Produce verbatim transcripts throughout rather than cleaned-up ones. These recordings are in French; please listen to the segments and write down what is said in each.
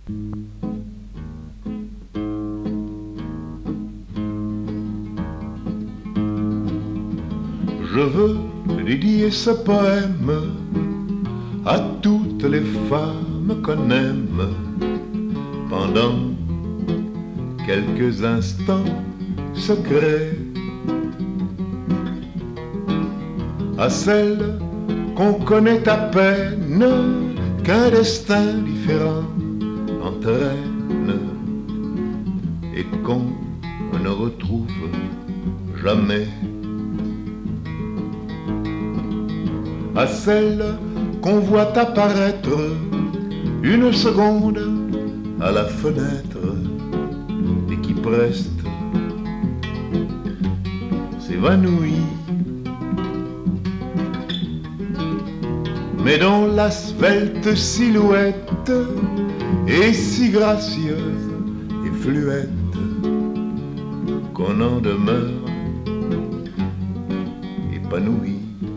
Je veux dédier ce poème à toutes les femmes qu'on aime pendant quelques instants secrets, à celles qu'on connaît à peine, qu'un destin différent entraîne et qu'on ne retrouve jamais, à celles qu'on voit apparaître une seconde à la fenêtre et qui preste s'évanouit, mais dont la svelte silhouette est si gracieuse et fluette qu'on en demeure épanoui.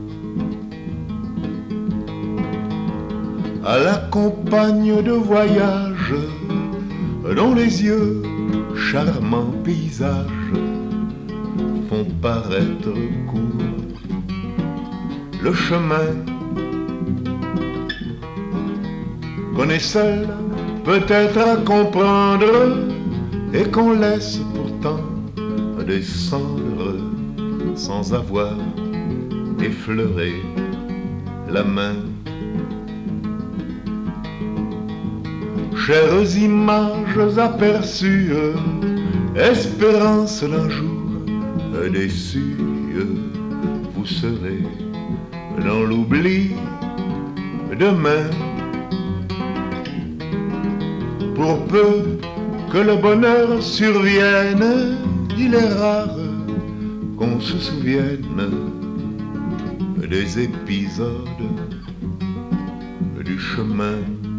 À la compagne de voyage dont les yeux, charmants paysages, font paraître court le chemin qu'on est seul peut-être à comprendre et qu'on laisse pourtant descendre sans avoir effleuré la main. Chères images aperçues, espérance d'un jour déçue, vous serez dans l'oubli demain. Pour peu que le bonheur survienne, il est rare qu'on se souvienne des épisodes du chemin.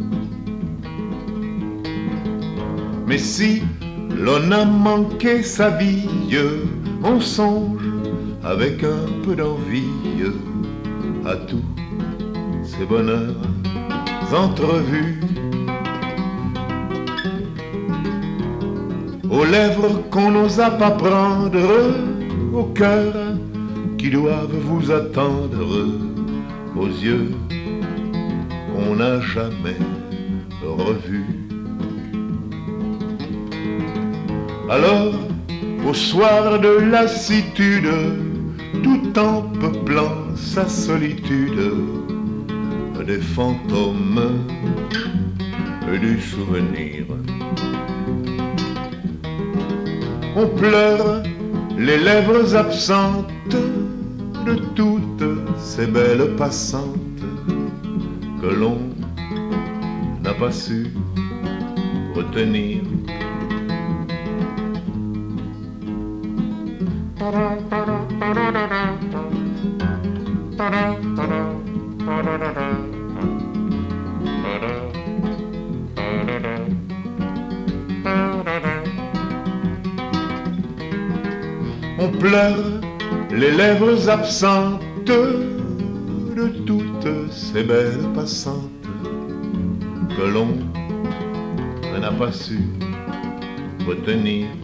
Mais si l'on a manqué sa vie, on songe avec un peu d'envie à tous ces bonheurs entrevus, aux lèvres qu'on n'osa pas prendre, aux cœurs qui doivent vous attendre, aux yeux qu'on n'a jamais revus. Alors, au soir de lassitude, tout en peuplant sa solitude, des fantômes du souvenir, on pleure les lèvres absentes de toutes ces belles passantes que l'on n'a pas su retenir. On pleure les lèvres absentes de toutes ces belles passantes que l'on n'a pas su retenir.